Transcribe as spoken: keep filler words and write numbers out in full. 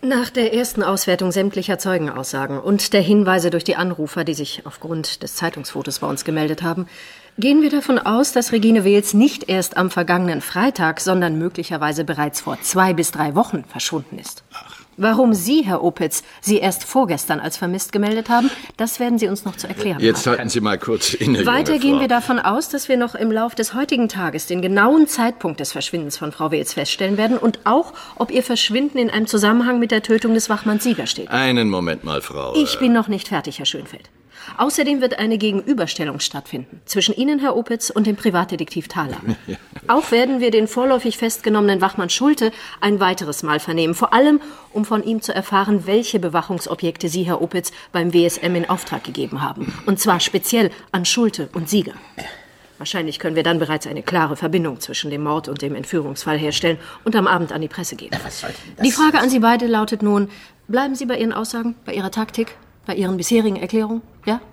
Nach der ersten Auswertung sämtlicher Zeugenaussagen und der Hinweise durch die Anrufer, die sich aufgrund des Zeitungsfotos bei uns gemeldet haben, gehen wir davon aus, dass Regine Wels nicht erst am vergangenen Freitag, sondern möglicherweise bereits vor zwei bis drei Wochen verschwunden ist. Ach. Warum Sie, Herr Opitz, sie erst vorgestern als vermisst gemeldet haben, das werden Sie uns noch zu erklären haben. Jetzt halten Sie mal kurz inne, Weiter junge gehen Frau. wir davon aus, dass wir noch im Lauf des heutigen Tages den genauen Zeitpunkt des Verschwindens von Frau Wels feststellen werden und auch, ob ihr Verschwinden in einem Zusammenhang mit der Tötung des Wachmanns Sieger steht. Einen Moment mal, Frau. Ich bin noch nicht fertig, Herr Schönfeld. Außerdem wird eine Gegenüberstellung stattfinden zwischen Ihnen, Herr Opitz, und dem Privatdetektiv Thaler. Ja. Auch werden wir den vorläufig festgenommenen Wachmann Schulte ein weiteres Mal vernehmen. Vor allem, um von ihm zu erfahren, welche Bewachungsobjekte Sie, Herr Opitz, beim W S M in Auftrag gegeben haben. Und zwar speziell an Schulte und Sieger. Wahrscheinlich können wir dann bereits eine klare Verbindung zwischen dem Mord und dem Entführungsfall herstellen und am Abend an die Presse geben. Die Frage an Sie beide lautet nun, bleiben Sie bei Ihren Aussagen, bei Ihrer Taktik, bei Ihren bisherigen Erklärungen? Ja?